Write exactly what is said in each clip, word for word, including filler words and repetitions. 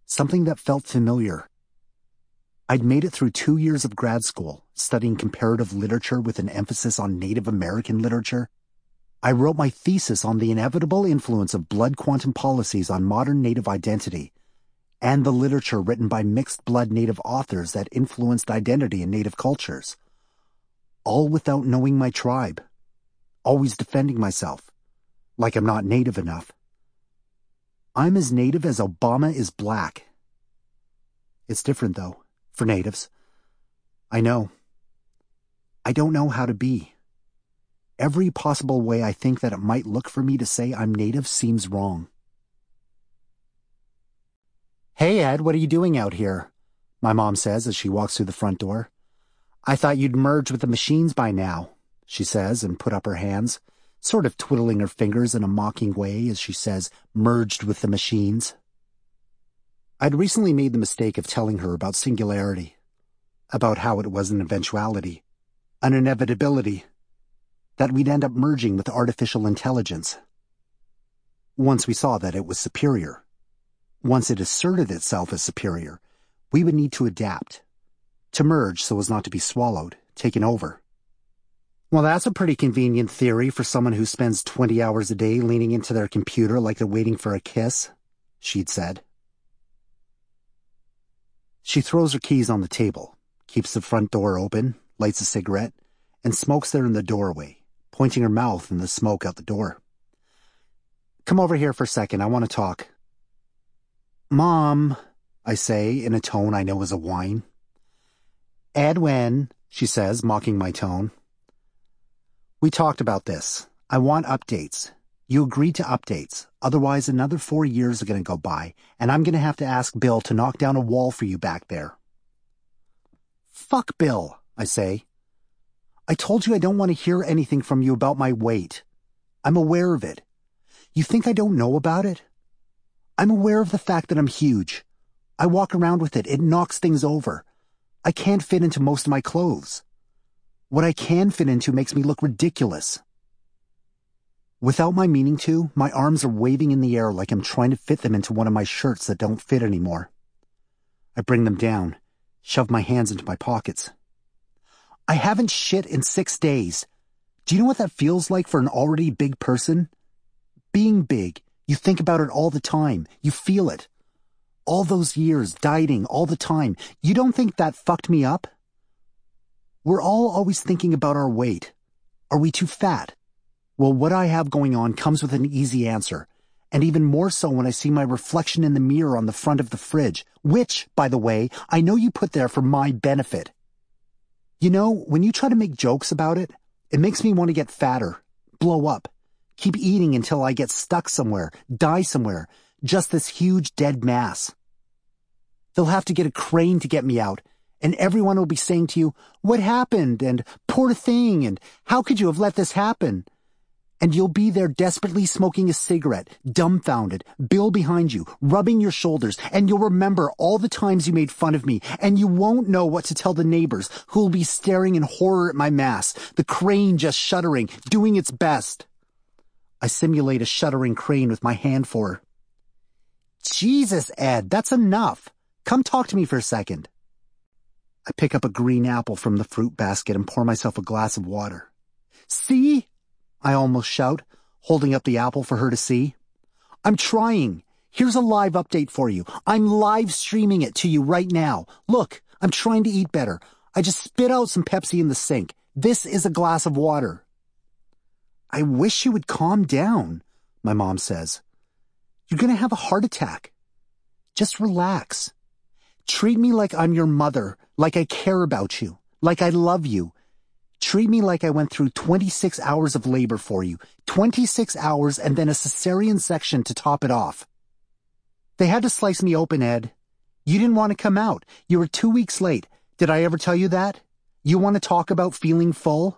something that felt familiar. I'd made it through two years of grad school, studying comparative literature with an emphasis on Native American literature. I wrote my thesis on the inevitable influence of blood quantum policies on modern Native identity, and the literature written by mixed-blood Native authors that influenced identity in Native cultures. All without knowing my tribe. Always defending myself, like I'm not Native enough. I'm as Native as Obama is black. It's different, though, for Natives. I know. I don't know how to be. Every possible way I think that it might look for me to say I'm Native seems wrong. "Hey, Ed, what are you doing out here?" my mom says as she walks through the front door. "I thought you'd merge with the machines by now," she says, and put up her hands, sort of twiddling her fingers in a mocking way as she says, "merged with the machines." I'd recently made the mistake of telling her about singularity, about how it was an eventuality, an inevitability, that we'd end up merging with artificial intelligence. Once we saw that it was superior, once it asserted itself as superior, we would need to adapt, to merge so as not to be swallowed, taken over. "Well, that's a pretty convenient theory for someone who spends twenty hours a day leaning into their computer like they're waiting for a kiss," she'd said. She throws her keys on the table, keeps the front door open, lights a cigarette, and smokes there in the doorway, pointing her mouth in the smoke out the door. "Come over here for a second, I want to talk." "Mom," I say in a tone I know is a whine. "Edwin," she says, mocking my tone. "We talked about this. I want updates. You agreed to updates. Otherwise, another four years are going to go by, and I'm going to have to ask Bill to knock down a wall for you back there." "Fuck Bill," I say. "I told you I don't want to hear anything from you about my weight. I'm aware of it. You think I don't know about it? I'm aware of the fact that I'm huge. I walk around with it. It knocks things over. I can't fit into most of my clothes. What I can fit into makes me look ridiculous." Without my meaning to, my arms are waving in the air like I'm trying to fit them into one of my shirts that don't fit anymore. I bring them down, shove my hands into my pockets. "I haven't shit in six days. Do you know what that feels like for an already big person? Being big, you think about it all the time. You feel it. All those years, dieting all the time. You don't think that fucked me up? We're all always thinking about our weight. Are we too fat? Well, what I have going on comes with an easy answer, and even more so when I see my reflection in the mirror on the front of the fridge, which, by the way, I know you put there for my benefit. You know, when you try to make jokes about it, it makes me want to get fatter, blow up, keep eating until I get stuck somewhere, die somewhere, just this huge dead mass. They'll have to get a crane to get me out, and everyone will be saying to you, 'What happened?' and 'Poor thing,' and 'How could you have let this happen?' And you'll be there desperately smoking a cigarette, dumbfounded, Bill behind you, rubbing your shoulders, and you'll remember all the times you made fun of me, and you won't know what to tell the neighbors, who'll be staring in horror at my mass, the crane just shuddering, doing its best." I simulate a shuddering crane with my hand for her. "Jesus, Ed, that's enough. Come talk to me for a second." I pick up a green apple from the fruit basket and pour myself a glass of water. "See?" I almost shout, holding up the apple for her to see. "I'm trying. Here's a live update for you. I'm live streaming it to you right now. Look, I'm trying to eat better. I just spit out some Pepsi in the sink. This is a glass of water." "I wish you would calm down," my mom says. "You're going to have a heart attack. Just relax. Treat me like I'm your mother, like I care about you, like I love you. Treat me like I went through twenty-six hours of labor for you, twenty-six hours and then a cesarean section to top it off. They had to slice me open, Ed. You didn't want to come out. You were two weeks late. Did I ever tell you that? You want to talk about feeling full?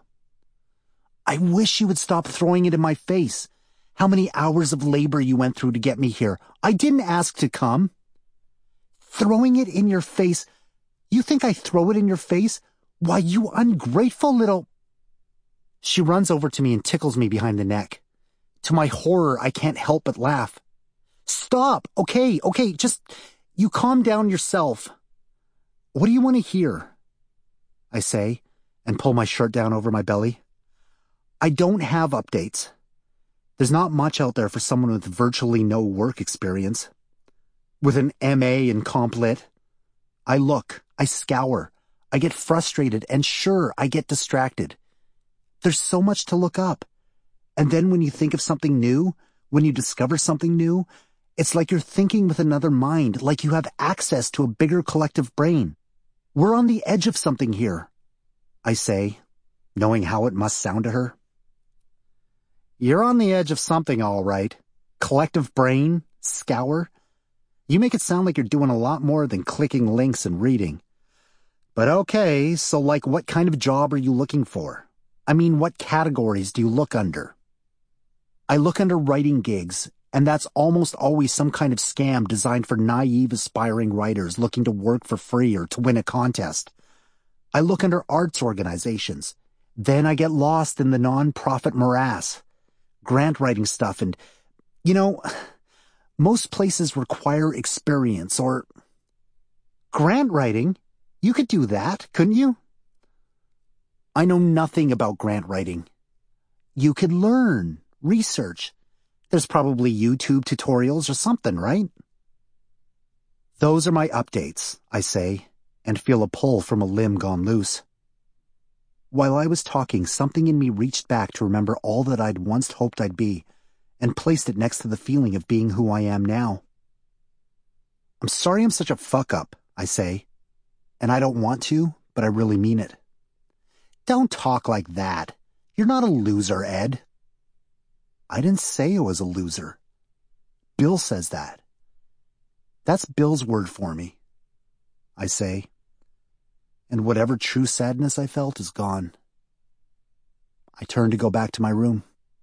I wish you would stop throwing it in my face. How many hours of labor you went through to get me here. I didn't ask to come." "Throwing it in your face? You think I throw it in your face? Why, you ungrateful little—" She runs over to me and tickles me behind the neck. To my horror, I can't help but laugh. "Stop! Okay, okay, just You calm down yourself. What do you want to hear? I say, and pull my shirt down over my belly. I don't have updates. There's not much out there for someone with virtually no work experience. With an M A in Comp Lit. I look, I scour, I get frustrated, and sure, I get distracted. There's so much to look up. And then when you think of something new, when you discover something new, it's like you're thinking with another mind, like you have access to a bigger collective brain. We're on the edge of something here, I say, knowing how it must sound to her. You're on the edge of something, all right. Collective brain, scour. You make it sound like you're doing a lot more than clicking links and reading. But okay, so like what kind of job are you looking for? I mean, what categories do you look under? I look under writing gigs, and that's almost always some kind of scam designed for naive aspiring writers looking to work for free or to win a contest. I look under arts organizations. Then I get lost in the non-profit morass. Grant writing stuff and, you know, most places require experience or... Grant writing? You could do that, couldn't you? I know nothing about grant writing. You could learn, research. There's probably YouTube tutorials or something, right? Those are my updates, I say, and feel a pull from a limb gone loose. While I was talking, something in me reached back to remember all that I'd once hoped I'd be, and placed it next to the feeling of being who I am now. I'm sorry I'm such a fuck-up, I say, and I don't want to, but I really mean it. Don't talk like that. You're not a loser, Ed. I didn't say I was a loser. Bill says that. That's Bill's word for me, I say, and whatever true sadness I felt is gone. I turn to go back to my room.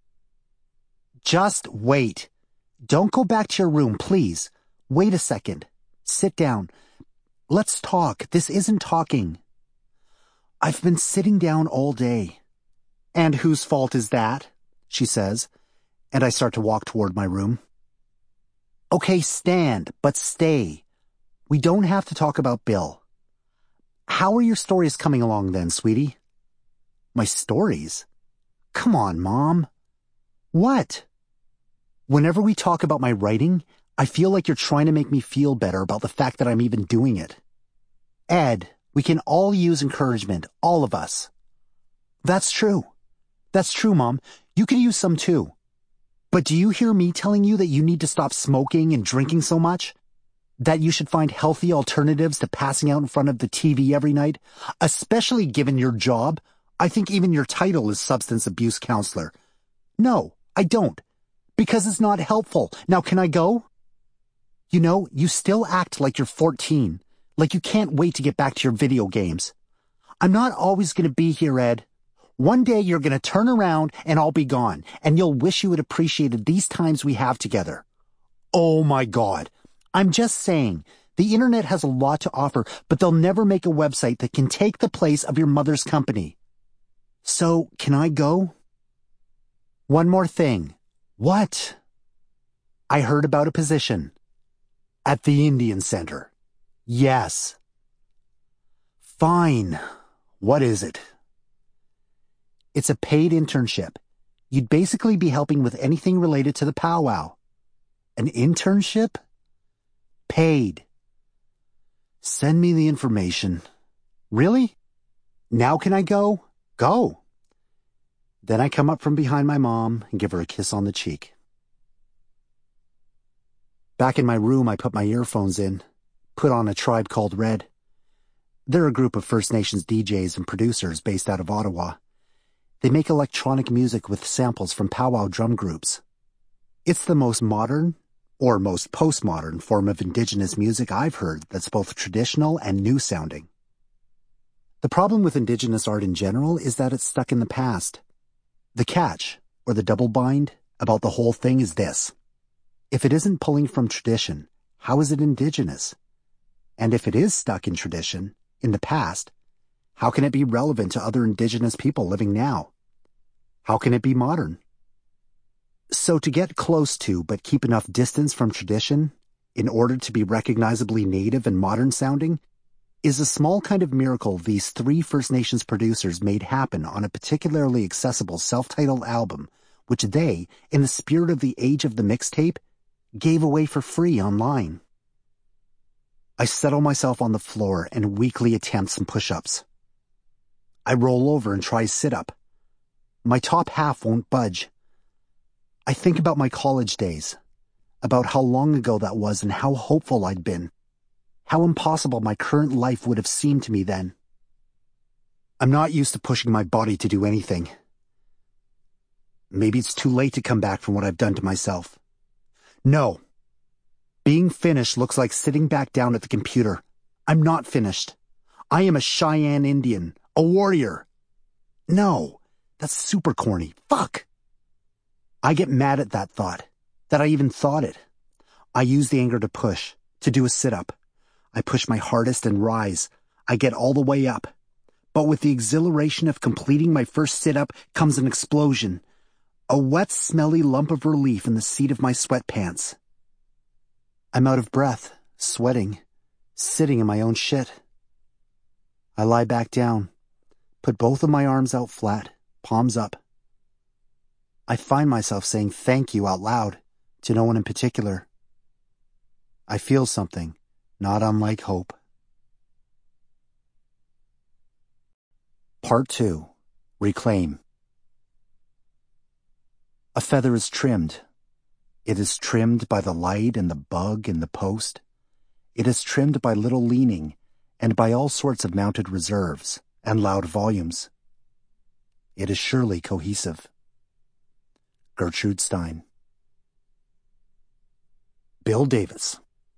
Just wait. Don't go back to your room, please. Wait a second. Sit down. Let's talk. This isn't talking. I've been sitting down all day. And whose fault is that? She says, and I start to walk toward my room. Okay, stand, but stay. We don't have to talk about Bill. How are your stories coming along then, sweetie? My stories? Come on, Mom. What? Whenever we talk about my writing, I feel like you're trying to make me feel better about the fact that I'm even doing it. Ed, we can all use encouragement, all of us. That's true. That's true, Mom. You can use some too. But do you hear me telling you that you need to stop smoking and drinking so much? That you should find healthy alternatives to passing out in front of the T V every night? Especially given your job. I think even your title is substance abuse counselor. No, I don't. Because it's not helpful. Now can I go? You know, you still act like you're fourteen. Like you can't wait to get back to your video games. I'm not always going to be here, Ed. One day you're going to turn around and I'll be gone, and you'll wish you had appreciated these times we have together. Oh my God. I'm just saying, the internet has a lot to offer, but they'll never make a website that can take the place of your mother's company. So, can I go? One more thing. What? I heard about a position. At the Indian Center. Yes. Fine. What is it? It's a paid internship. You'd basically be helping with anything related to the powwow. An internship? Paid. Send me the information. Really? Now can I go? Go. Then I come up from behind my mom and give her a kiss on the cheek. Back in my room, I put my earphones in, put on A Tribe Called Red. They're a group of First Nations D Js and producers based out of Ottawa. They make electronic music with samples from powwow drum groups. It's the most modern, or most postmodern, form of Indigenous music I've heard that's both traditional and new-sounding. The problem with Indigenous art in general is that it's stuck in the past. The catch, or the double bind, about the whole thing is this. If it isn't pulling from tradition, how is it Indigenous? And if it is stuck in tradition, in the past, how can it be relevant to other Indigenous people living now? How can it be modern? So to get close to but keep enough distance from tradition, in order to be recognizably native and modern sounding, is a small kind of miracle these three First Nations producers made happen on a particularly accessible self-titled album, which they, in the spirit of the age of the mixtape, gave away for free online. I settle myself on the floor and weakly attempt some push-ups. I roll over and try a sit-up. My top half won't budge. I think about my college days, about how long ago that was and how hopeful I'd been, how impossible my current life would have seemed to me then. I'm not used to pushing my body to do anything. Maybe it's too late to come back from what I've done to myself. No. Being finished looks like sitting back down at the computer. I'm not finished. I am a Cheyenne Indian, a warrior. No, that's super corny. Fuck. I get mad at that thought, that I even thought it. I use the anger to push, to do a sit-up. I push my hardest and rise. I get all the way up. But with the exhilaration of completing my first sit-up comes an explosion. A wet, smelly lump of relief in the seat of my sweatpants. I'm out of breath, sweating, sitting in my own shit. I lie back down, put both of my arms out flat, palms up. I find myself saying thank you out loud, to no one in particular. I feel something, not unlike hope. Part two. Reclaim. A feather is trimmed. It is trimmed by the light and the bug in the post. It is trimmed by little leaning and by all sorts of mounted reserves and loud volumes. It is surely cohesive. Gertrude Stein. Bill Davis.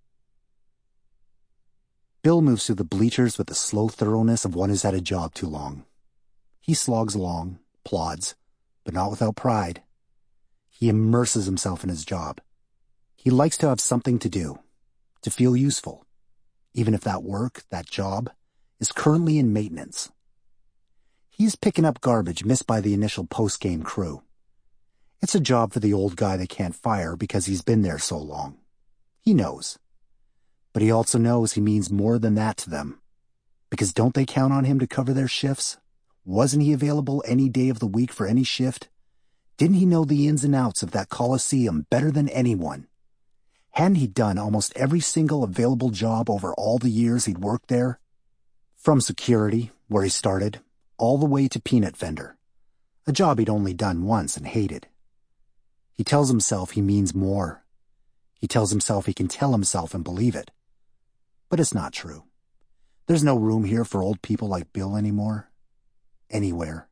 Bill moves through the bleachers with the slow thoroughness of one who's had a job too long. He slogs along, plods, but not without pride. He immerses himself in his job. He likes to have something to do, to feel useful, even if that work, that job, is currently in maintenance. He's picking up garbage missed by the initial post-game crew. It's a job for the old guy they can't fire because he's been there so long. He knows. But he also knows he means more than that to them. Because don't they count on him to cover their shifts? Wasn't he available any day of the week for any shift? Didn't he know the ins and outs of that Coliseum better than anyone? Hadn't he done almost every single available job over all the years he'd worked there? From security, where he started, all the way to peanut vendor. A job he'd only done once and hated. He tells himself he means more. He tells himself he can tell himself and believe it. But it's not true. There's no room here for old people like Bill anymore. Anywhere.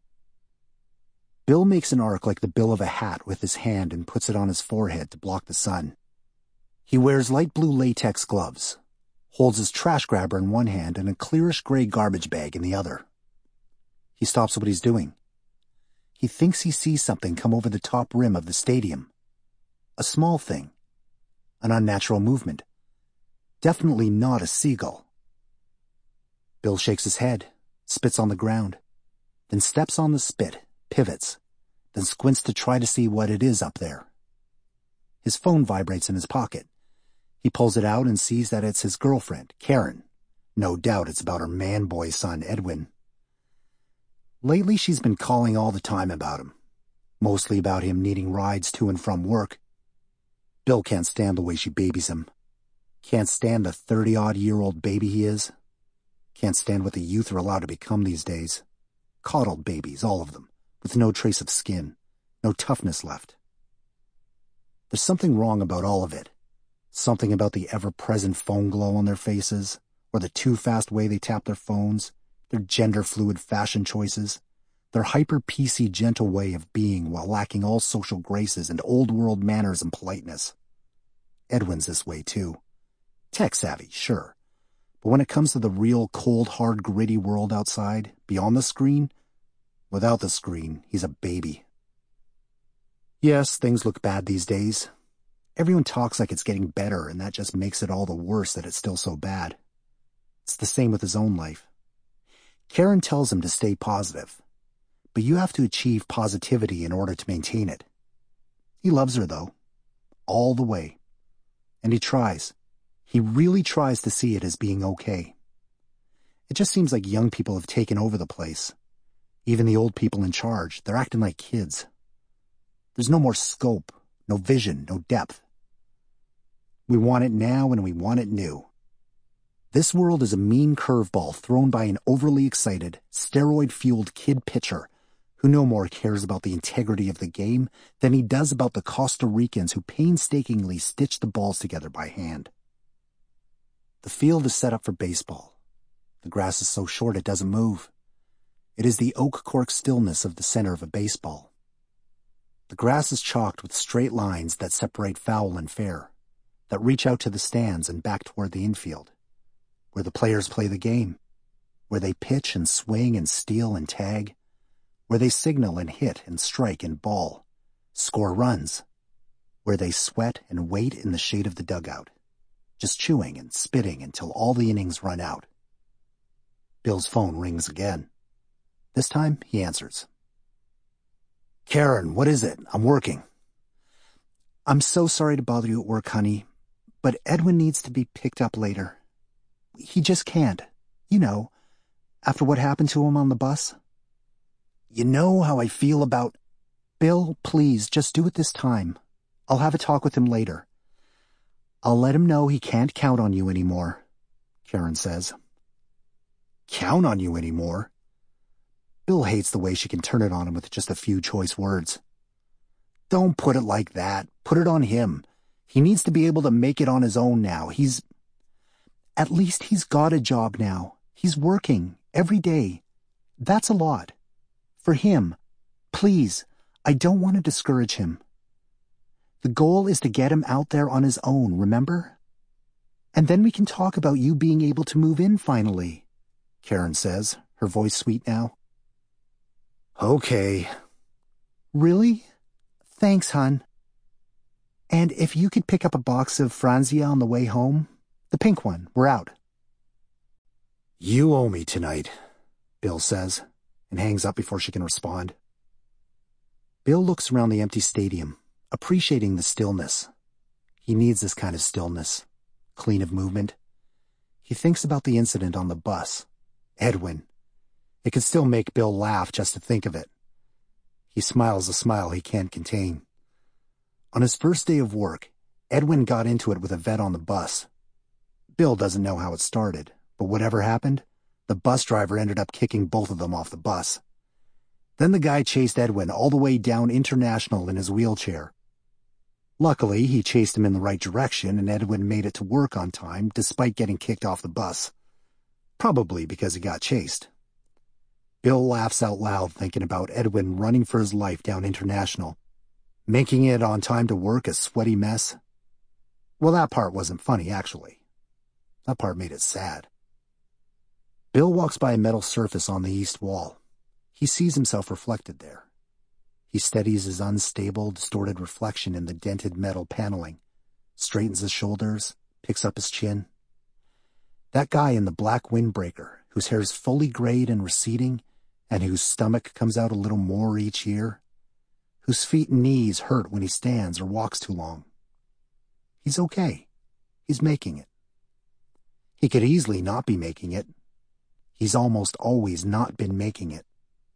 Bill makes an arc like the bill of a hat with his hand and puts it on his forehead to block the sun. He wears light blue latex gloves, holds his trash grabber in one hand and a clearish gray garbage bag in the other. He stops what he's doing. He thinks he sees something come over the top rim of the stadium. A small thing. An unnatural movement. Definitely not a seagull. Bill shakes his head, spits on the ground, then steps on the spit, pivots, then squints to try to see what it is up there. His phone vibrates in his pocket. He pulls it out and sees that it's his girlfriend, Karen. No doubt it's about her man-boy son, Edwin. Lately she's been calling all the time about him. Mostly about him needing rides to and from work. Bill can't stand the way she babies him. Can't stand the thirty-odd-year-old baby he is. Can't stand what the youth are allowed to become these days. Coddled babies, all of them, with no trace of skin, no toughness left. There's something wrong about all of it. Something about the ever-present phone glow on their faces, or the too-fast way they tap their phones, their gender-fluid fashion choices, their hyper-P C gentle way of being while lacking all social graces and old-world manners and politeness. Edwin's this way, too. Tech-savvy, sure. But when it comes to the real, cold, hard, gritty world outside, beyond the screen, without the screen, he's a baby. Yes, things look bad these days. Everyone talks like it's getting better, and that just makes it all the worse that it's still so bad. It's the same with his own life. Karen tells him to stay positive, but you have to achieve positivity in order to maintain it. He loves her, though, all the way, and he tries. He really tries to see it as being okay. It just seems like young people have taken over the place. Even the old people in charge, they're acting like kids. There's no more scope, no vision, no depth. We want it now and we want it new. This world is a mean curveball thrown by an overly excited, steroid-fueled kid pitcher who no more cares about the integrity of the game than he does about the Costa Ricans who painstakingly stitch the balls together by hand. The field is set up for baseball. The grass is so short it doesn't move. It is the oak cork stillness of the center of a baseball. The grass is chalked with straight lines that separate foul and fair, that reach out to the stands and back toward the infield, where the players play the game, where they pitch and swing and steal and tag, where they signal and hit and strike and ball, score runs, where they sweat and wait in the shade of the dugout, just chewing and spitting until all the innings run out. Bill's phone rings again. This time, he answers. Karen, what is it? I'm working. I'm so sorry to bother you at work, honey, but Edwin needs to be picked up later. He just can't, you know, after what happened to him on the bus. You know how I feel about... Bill, please, just do it this time. I'll have a talk with him later. I'll let him know he can't count on you anymore, Karen says. Count on you anymore? Bill hates the way she can turn it on him with just a few choice words. Don't put it like that. Put it on him. He needs to be able to make it on his own now. He's... At least he's got a job now. He's working every day. That's a lot. For him. Please, I don't want to discourage him. The goal is to get him out there on his own, remember? And then we can talk about you being able to move in finally, Karen says, her voice sweet now. Okay. Really? Thanks, hon. And if you could pick up a box of Franzia on the way home, the pink one, we're out. You owe me tonight, Bill says, and hangs up before she can respond. Bill looks around the empty stadium, appreciating the stillness. He needs this kind of stillness, clean of movement. He thinks about the incident on the bus. Edwin. It could still make Bill laugh just to think of it. He smiles a smile he can't contain. On his first day of work, Edwin got into it with a vet on the bus. Bill doesn't know how it started, but whatever happened, the bus driver ended up kicking both of them off the bus. Then the guy chased Edwin all the way down International in his wheelchair. Luckily, he chased him in the right direction and Edwin made it to work on time despite getting kicked off the bus. Probably because he got chased. Bill laughs out loud thinking about Edwin running for his life down International, making it on time to work a sweaty mess. Well, that part wasn't funny, actually. That part made it sad. Bill walks by a metal surface on the east wall. He sees himself reflected there. He steadies his unstable, distorted reflection in the dented metal paneling, straightens his shoulders, picks up his chin. That guy in the black windbreaker, whose hair is fully grayed and receding, and whose stomach comes out a little more each year, whose feet and knees hurt when he stands or walks too long. He's okay. He's making it. He could easily not be making it. He's almost always not been making it.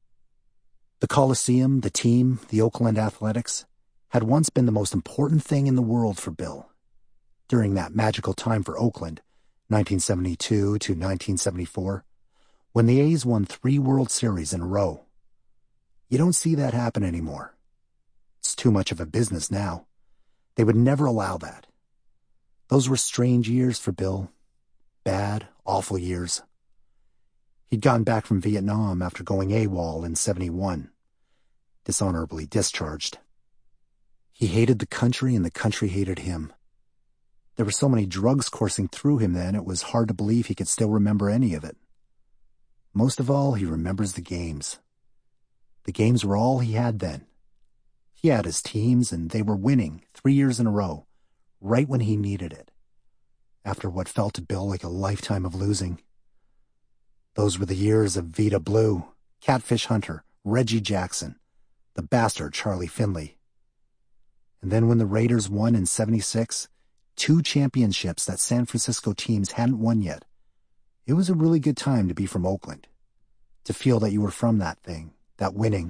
The Coliseum, the team, the Oakland Athletics, had once been the most important thing in the world for Bill. During that magical time for Oakland, nineteen seventy-two to nineteen seventy-four, when the A's won three World Series in a row. You don't see that happen anymore. It's too much of a business now. They would never allow that. Those were strange years for Bill. Bad, awful years. He'd gone back from Vietnam after going AWOL in seventy-one. Dishonorably discharged. He hated the country and the country hated him. There were so many drugs coursing through him then, it was hard to believe he could still remember any of it. Most of all, he remembers the games. The games were all he had then. He had his teams, and they were winning three years in a row, right when he needed it, after what felt to Bill like a lifetime of losing. Those were the years of Vita Blue, Catfish Hunter, Reggie Jackson, the bastard Charlie Finley. And then when the Raiders won in seventy-six, Two championships that San Francisco teams hadn't won yet. It was a really good time to be from Oakland. To feel that you were from that thing, that winning.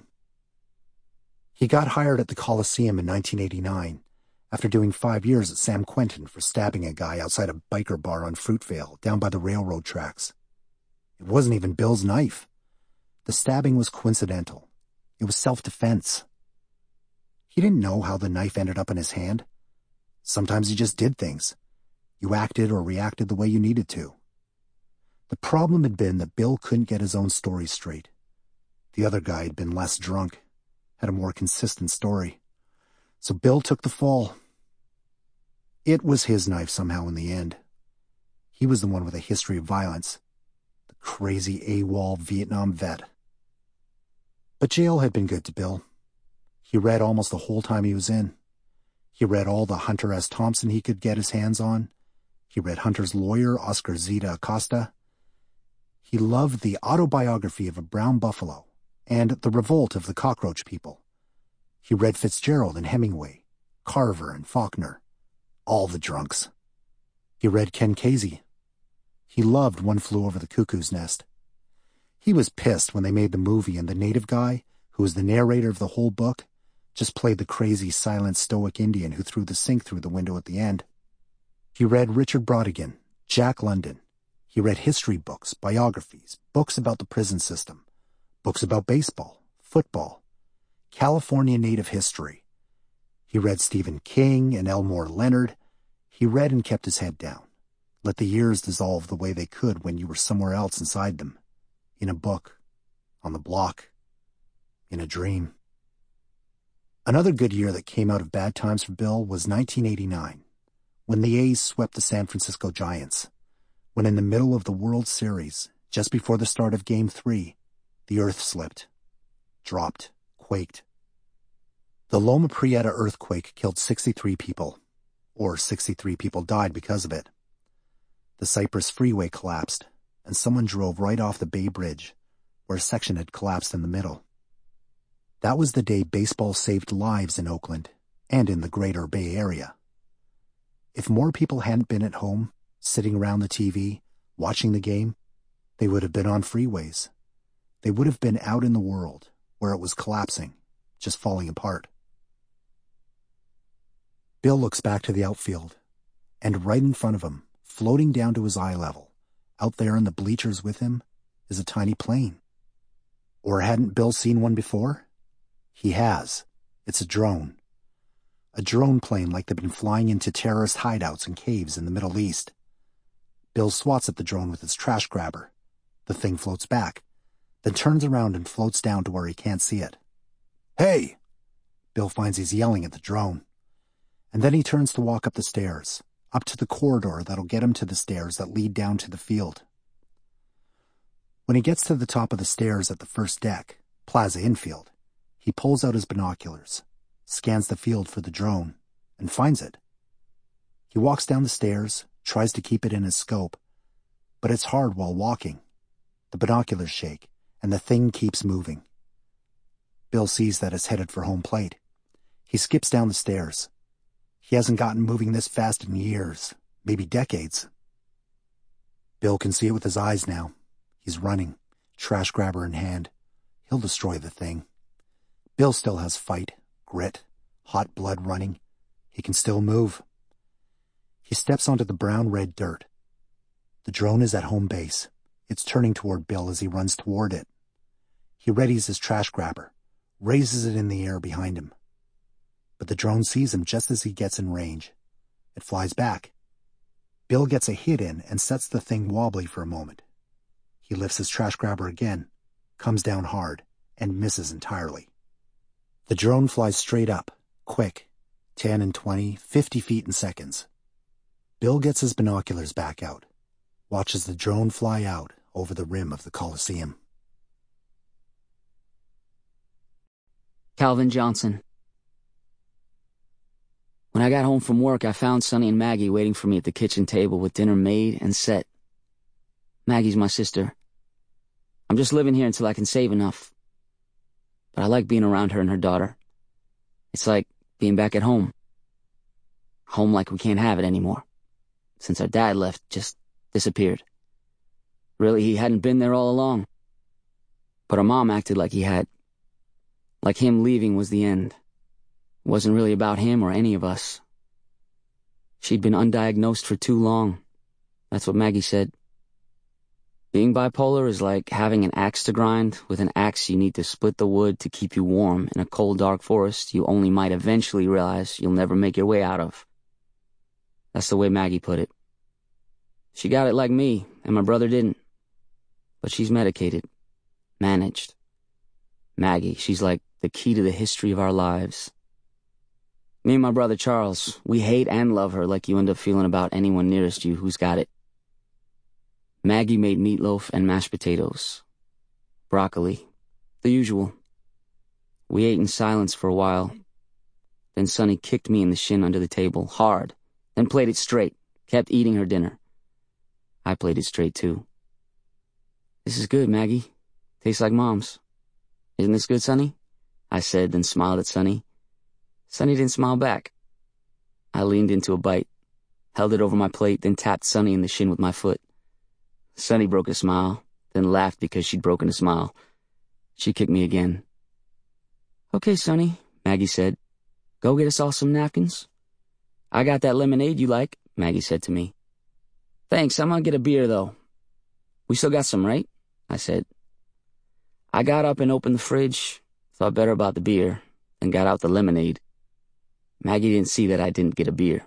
He got hired at the Coliseum in nineteen eighty-nine after doing five years at San Quentin for stabbing a guy outside a biker bar on Fruitvale down by the railroad tracks. It wasn't even Bill's knife. The stabbing was coincidental. It was self-defense. He didn't know how the knife ended up in his hand. Sometimes you just did things. You acted or reacted the way you needed to. The problem had been that Bill couldn't get his own story straight. The other guy had been less drunk, had a more consistent story. So Bill took the fall. It was his knife somehow in the end. He was the one with a history of violence. The crazy AWOL Vietnam vet. But jail had been good to Bill. He read almost the whole time he was in. He read all the Hunter S. Thompson he could get his hands on. He read Hunter's lawyer, Oscar Zeta Acosta. He loved the autobiography of a brown buffalo and the revolt of the cockroach people. He read Fitzgerald and Hemingway, Carver and Faulkner, all the drunks. He read Ken Kesey. He loved One Flew Over the Cuckoo's Nest. He was pissed when they made the movie and the native guy, who was the narrator of the whole book, just played the crazy, silent, stoic Indian who threw the sink through the window at the end. He read Richard Brautigan, Jack London. He read history books, biographies, books about the prison system, books about baseball, football, California native history. He read Stephen King and Elmore Leonard. He read and kept his head down. Let the years dissolve the way they could when you were somewhere else inside them. In a book, on the block, in a dream. Another good year that came out of bad times for Bill was nineteen eighty-nine, when the A's swept the San Francisco Giants, when in the middle of the World Series, just before the start of Game three, the earth slipped, dropped, quaked. The Loma Prieta earthquake killed sixty-three people, or sixty-three people died because of it. The Cypress Freeway collapsed, and someone drove right off the Bay Bridge, where a section had collapsed in the middle. That was the day baseball saved lives in Oakland and in the greater Bay Area. If more people hadn't been at home, sitting around the T V, watching the game, they would have been on freeways. They would have been out in the world, where it was collapsing, just falling apart. Bill looks back to the outfield, and right in front of him, floating down to his eye level, out there in the bleachers with him, is a tiny plane. Or hadn't Bill seen one before? He has. It's a drone. A drone plane like they've been flying into terrorist hideouts and caves in the Middle East. Bill swats at the drone with his trash grabber. The thing floats back, then turns around and floats down to where he can't see it. Hey! Bill finds he's yelling at the drone. And then he turns to walk up the stairs, up to the corridor that'll get him to the stairs that lead down to the field. When he gets to the top of the stairs at the first deck, Plaza Infield, he pulls out his binoculars, scans the field for the drone, and finds it. He walks down the stairs, tries to keep it in his scope, but it's hard while walking. The binoculars shake, and the thing keeps moving. Bill sees that it's headed for home plate. He skips down the stairs. He hasn't gotten moving this fast in years, maybe decades. Bill can see it with his eyes now. He's running, trash grabber in hand. He'll destroy the thing. Bill still has fight, grit, hot blood running. He can still move. He steps onto the brown-red dirt. The drone is at home base. It's turning toward Bill as he runs toward it. He readies his trash grabber, raises it in the air behind him. But the drone sees him just as he gets in range. It flies back. Bill gets a hit in and sets the thing wobbly for a moment. He lifts his trash grabber again, comes down hard, and misses entirely. The drone flies straight up, quick, ten and twenty, fifty feet in seconds. Bill gets his binoculars back out, watches the drone fly out over the rim of the Coliseum. Calvin Johnson. When I got home from work, I found Sonny and Maggie waiting for me at the kitchen table with dinner made and set. Maggie's my sister. I'm just living here until I can save enough. But I like being around her and her daughter. It's like being back at home. Home like we can't have it anymore. Since our dad left, just disappeared. Really, he hadn't been there all along. But our mom acted like he had. Like him leaving was the end. It wasn't really about him or any of us. She'd been undiagnosed for too long. That's what Maggie said. Being bipolar is like having an axe to grind. With an axe, you need to split the wood to keep you warm in a cold, dark forest you only might eventually realize you'll never make your way out of. That's the way Maggie put it. She got it like me, and my brother didn't. But she's medicated. Managed. Maggie, she's like the key to the history of our lives. Me and my brother Charles, we hate and love her like you end up feeling about anyone nearest you who's got it. Maggie made meatloaf and mashed potatoes. Broccoli. The usual. We ate in silence for a while. Then Sonny kicked me in the shin under the table, hard, then played it straight, kept eating her dinner. I played it straight too. This is good, Maggie. Tastes like Mom's. Isn't this good, Sonny? I said, then smiled at Sonny. Sonny didn't smile back. I leaned into a bite, held it over my plate, then tapped Sonny in the shin with my foot. Sonny broke a smile, then laughed because she'd broken a smile. She kicked me again. Okay, Sonny, Maggie said. Go get us all some napkins. I got that lemonade you like, Maggie said to me. Thanks, I'm gonna get a beer, though. We still got some, right? I said. I got up and opened the fridge, thought better about the beer, and got out the lemonade. Maggie didn't see that I didn't get a beer.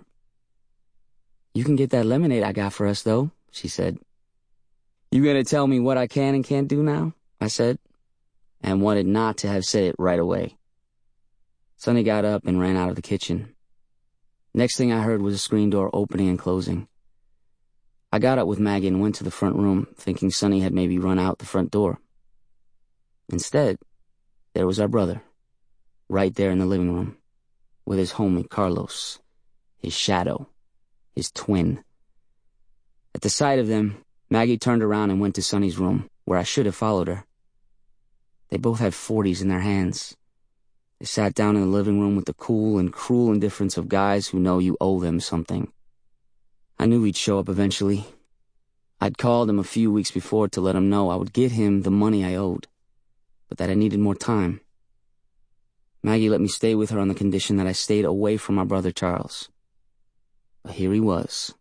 You can get that lemonade I got for us, though, she said. You gonna tell me what I can and can't do now? I said, and wanted not to have said it right away. Sonny got up and ran out of the kitchen. Next thing I heard was a screen door opening and closing. I got up with Maggie and went to the front room, thinking Sonny had maybe run out the front door. Instead, there was our brother, right there in the living room, with his homie Carlos, his shadow, his twin. At the sight of them, Maggie turned around and went to Sonny's room, where I should have followed her. They both had forties in their hands. They sat down in the living room with the cool and cruel indifference of guys who know you owe them something. I knew he'd show up eventually. I'd called him a few weeks before to let him know I would get him the money I owed, but that I needed more time. Maggie let me stay with her on the condition that I stayed away from my brother Charles. But here he was.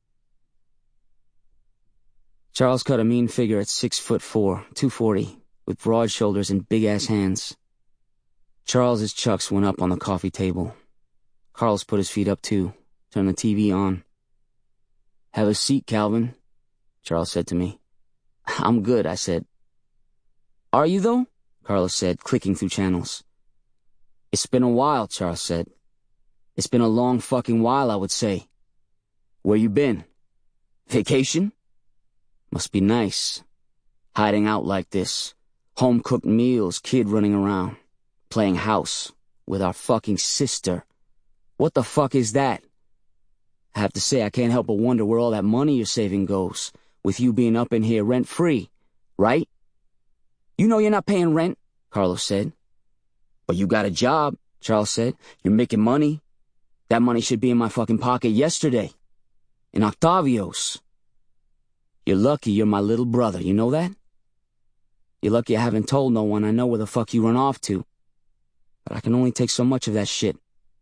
Charles cut a mean figure at six foot four, two forty, with broad shoulders and big-ass hands. Charles's chucks went up on the coffee table. Carlos put his feet up too, turned the T V on. Have a seat, Calvin, Charles said to me. I'm good, I said. Are you, though? Carlos said, clicking through channels. It's been a while, Charles said. It's been a long fucking while, I would say. Where you been? Vacation? Must be nice. Hiding out like this. Home-cooked meals, kid running around. Playing house. With our fucking sister. What the fuck is that? I have to say, I can't help but wonder where all that money you're saving goes. With you being up in here rent-free. Right? You know you're not paying rent, Carlos said. But you got a job, Charles said. You're making money. That money should be in my fucking pocket yesterday. In Octavio's. You're lucky you're my little brother, you know that? You're lucky I haven't told no one I know where the fuck you run off to. But I can only take so much of that shit.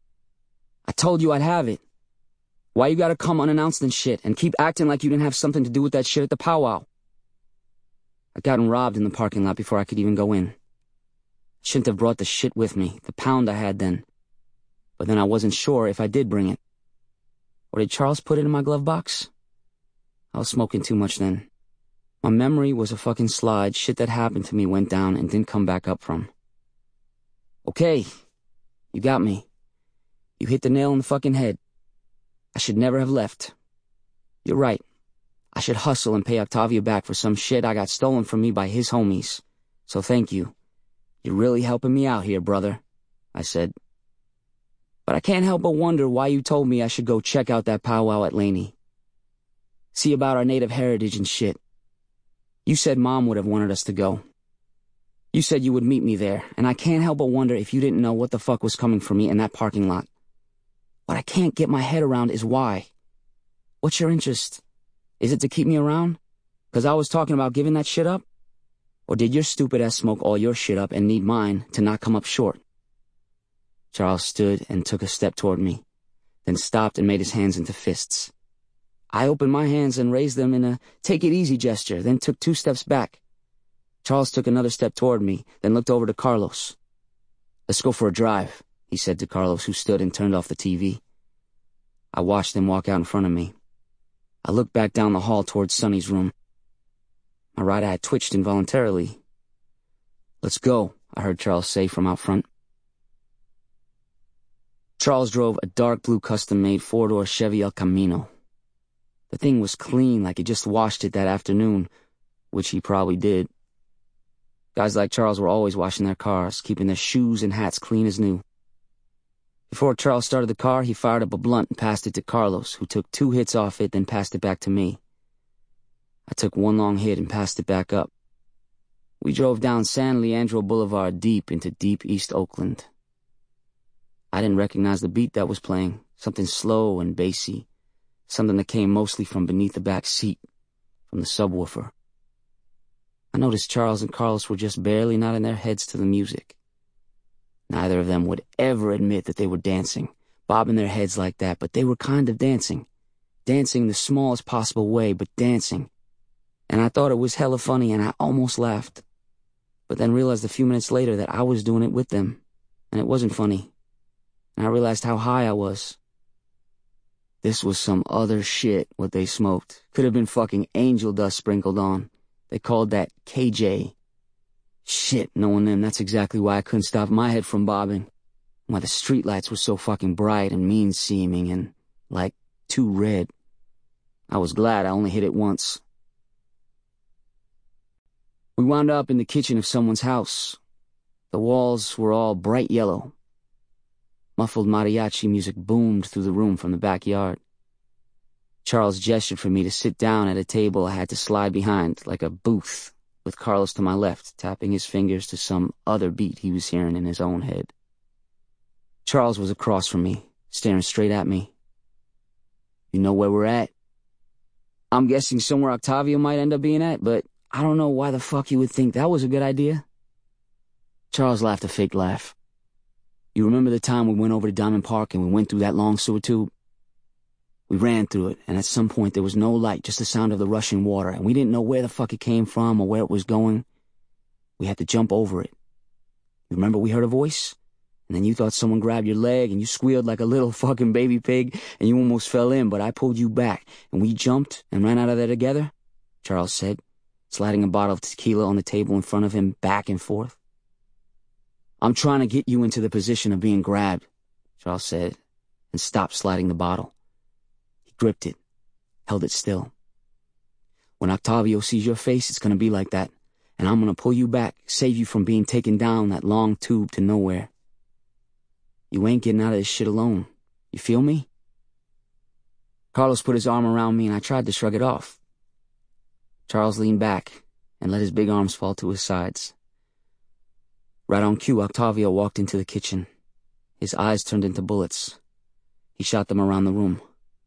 I told you I'd have it. Why you gotta come unannounced and shit, and keep acting like you didn't have something to do with that shit at the powwow? I'd gotten robbed in the parking lot before I could even go in. Shouldn't have brought the shit with me, the pound I had then. But then I wasn't sure if I did bring it. Or did Charles put it in my glove box? I was smoking too much then. My memory was a fucking slide. Shit that happened to me went down and didn't come back up from. Okay, you got me. You hit the nail on the fucking head. I should never have left. You're right. I should hustle and pay Octavio back for some shit I got stolen from me by his homies. So thank you. You're really helping me out here, brother, I said. But I can't help but wonder why you told me I should go check out that powwow at Laney. See about our native heritage and shit. You said Mom would have wanted us to go. You said you would meet me there, and I can't help but wonder if you didn't know what the fuck was coming for me in that parking lot. What I can't get my head around is why. What's your interest? Is it to keep me around? 'Cause I was talking about giving that shit up? Or did your stupid ass smoke all your shit up and need mine to not come up short? Charles stood and took a step toward me, then stopped and made his hands into fists. I opened my hands and raised them in a take-it-easy gesture, then took two steps back. Charles took another step toward me, then looked over to Carlos. "Let's go for a drive," he said to Carlos, who stood and turned off the T V. I watched him walk out in front of me. I looked back down the hall towards Sonny's room. My right eye twitched involuntarily. "Let's go," I heard Charles say from out front. Charles drove a dark blue custom-made four-door Chevy El Camino. The thing was clean, like he just washed it that afternoon, which he probably did. Guys like Charles were always washing their cars, keeping their shoes and hats clean as new. Before Charles started the car, he fired up a blunt and passed it to Carlos, who took two hits off it, then passed it back to me. I took one long hit and passed it back up. We drove down San Leandro Boulevard deep into deep East Oakland. I didn't recognize the beat that was playing, something slow and bassy, something that came mostly from beneath the back seat, from the subwoofer. I noticed Charles and Carlos were just barely nodding their heads to the music. Neither of them would ever admit that they were dancing, bobbing their heads like that, but they were kind of dancing. Dancing the smallest possible way, but dancing. And I thought it was hella funny, and I almost laughed. But then realized a few minutes later that I was doing it with them, and it wasn't funny. And I realized how high I was. This was some other shit, what they smoked. Could have been fucking angel dust sprinkled on. They called that K J. Shit, knowing them, that's exactly why I couldn't stop my head from bobbing. Why the streetlights were so fucking bright and mean-seeming and, like, too red. I was glad I only hit it once. We wound up in the kitchen of someone's house. The walls were all bright yellow. Muffled mariachi music boomed through the room from the backyard. Charles gestured for me to sit down at a table I had to slide behind, like a booth, with Carlos to my left, tapping his fingers to some other beat he was hearing in his own head. Charles was across from me, staring straight at me. "You know where we're at?" "I'm guessing somewhere Octavio might end up being at, but I don't know why the fuck you would think that was a good idea." Charles laughed a fake laugh. "You remember the time we went over to Diamond Park and we went through that long sewer tube? We ran through it, and at some point there was no light, just the sound of the rushing water, and we didn't know where the fuck it came from or where it was going. We had to jump over it. You remember we heard a voice? And then you thought someone grabbed your leg, and you squealed like a little fucking baby pig, and you almost fell in, but I pulled you back, and we jumped and ran out of there together," Charles said, sliding a bottle of tequila on the table in front of him back and forth. "I'm trying to get you into the position of being grabbed," Charles said, and stopped sliding the bottle. He gripped it, held it still. "When Octavio sees your face, it's gonna be like that, and I'm gonna pull you back, save you from being taken down that long tube to nowhere. You ain't getting out of this shit alone. You feel me?" Carlos put his arm around me, and I tried to shrug it off. Charles leaned back and let his big arms fall to his sides. Right on cue, Octavio walked into the kitchen. His eyes turned into bullets. He shot them around the room.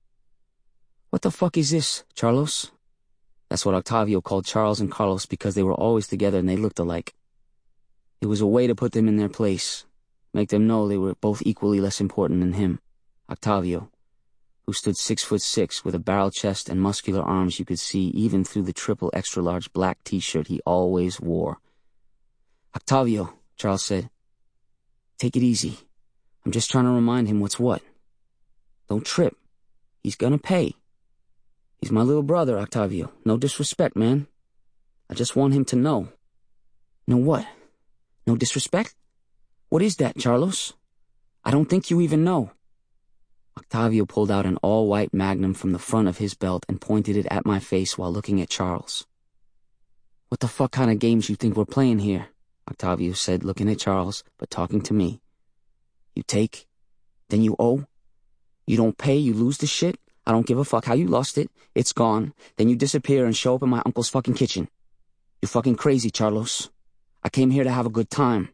"What the fuck is this, Charlos?" That's what Octavio called Charles and Carlos because they were always together and they looked alike. It was a way to put them in their place, make them know they were both equally less important than him, Octavio, who stood six foot six with a barrel chest and muscular arms you could see even through the triple extra-large black t-shirt he always wore. "Octavio," Charles said, "take it easy. I'm just trying to remind him what's what. Don't trip. He's gonna pay. He's my little brother, Octavio. No disrespect, man. I just want him to know." "Know what? No disrespect? What is that, Charlos? I don't think you even know." Octavio pulled out an all-white Magnum from the front of his belt and pointed it at my face while looking at Charles. "What the fuck kind of games you think we're playing here?" Octavio said, looking at Charles, but talking to me. "You take, then you owe. You don't pay, you lose the shit. I don't give a fuck how you lost it. It's gone. Then you disappear and show up in my uncle's fucking kitchen. You're fucking crazy, Charlos. I came here to have a good time.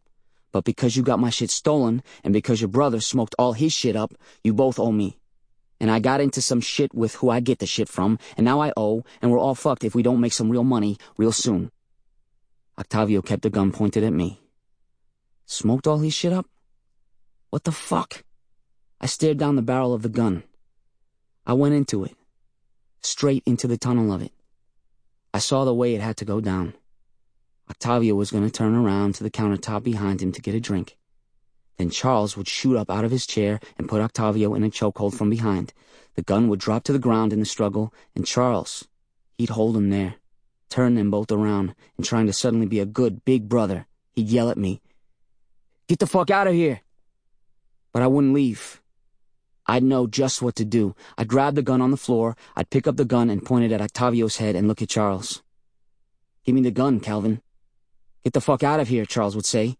But because you got my shit stolen, and because your brother smoked all his shit up, you both owe me. And I got into some shit with who I get the shit from, and now I owe, and we're all fucked if we don't make some real money real soon. Octavio kept the gun pointed at me. Smoked all his shit up? What the fuck? I stared down the barrel of the gun. I went into it. Straight into the tunnel of it. I saw the way it had to go down. Octavio was going to turn around to the countertop behind him to get a drink. Then Charles would shoot up out of his chair and put Octavio in a chokehold from behind. The gun would drop to the ground in the struggle, and Charles, he'd hold him there, turn them both around, and trying to suddenly be a good big brother, he'd yell at me, "Get the fuck out of here!" But I wouldn't leave. I'd know just what to do. I'd grab the gun on the floor, I'd pick up the gun and point it at Octavio's head and look at Charles. "Give me the gun, Calvin." "Get the fuck out of here," Charles would say.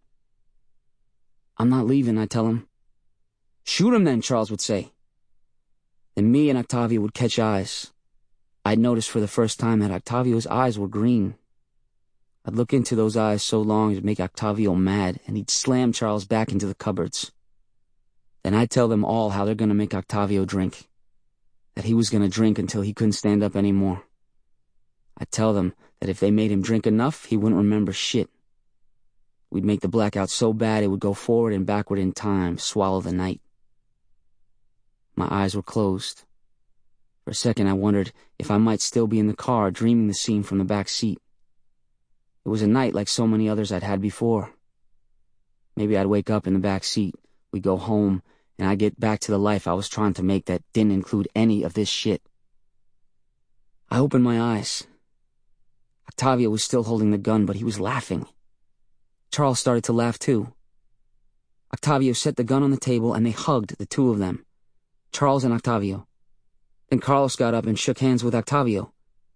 "I'm not leaving," I'd tell him. "Shoot him then," Charles would say. Then me and Octavio would catch eyes. I'd noticed for the first time that Octavio's eyes were green. I'd look into those eyes so long it'd make Octavio mad, and he'd slam Charles back into the cupboards. Then I'd tell them all how they're going to make Octavio drink. That he was going to drink until he couldn't stand up anymore. I'd tell them that if they made him drink enough, he wouldn't remember shit. We'd make the blackout so bad it would go forward and backward in time, swallow the night. My eyes were closed. For a second I wondered if I might still be in the car dreaming the scene from the back seat. It was a night like so many others I'd had before. Maybe I'd wake up in the back seat, we'd go home, and I'd get back to the life I was trying to make that didn't include any of this shit. I opened my eyes. Octavio was still holding the gun, but he was laughing. Charles started to laugh too. Octavio set the gun on the table and they hugged, the two of them. Charles and Octavio. Then Carlos got up and shook hands with Octavio.